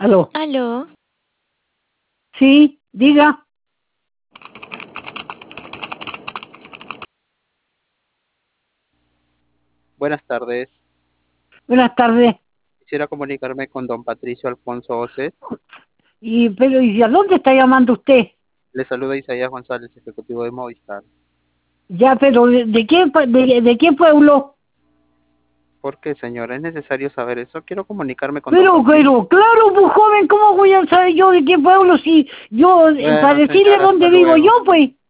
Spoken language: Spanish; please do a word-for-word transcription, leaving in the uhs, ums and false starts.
Aló. Aló. Sí, diga. Buenas tardes. Buenas tardes. Quisiera comunicarme con don Patricio Alfonso Oces. Y, pero, ¿y a dónde está llamando usted? Le saluda Isaías González, ejecutivo de Movistar. Ya, pero, ¿de, de qué, pa- de, de qué pueblo? ¿Por qué, señor? ¿Es necesario saber eso? Quiero comunicarme con don Pero, Patricio. pero, claro, pues joven, ¿cómo voy a saber yo de qué pueblo si yo, eh, para Bueno, decirle señor, hasta dónde vivo yo, luego. pues?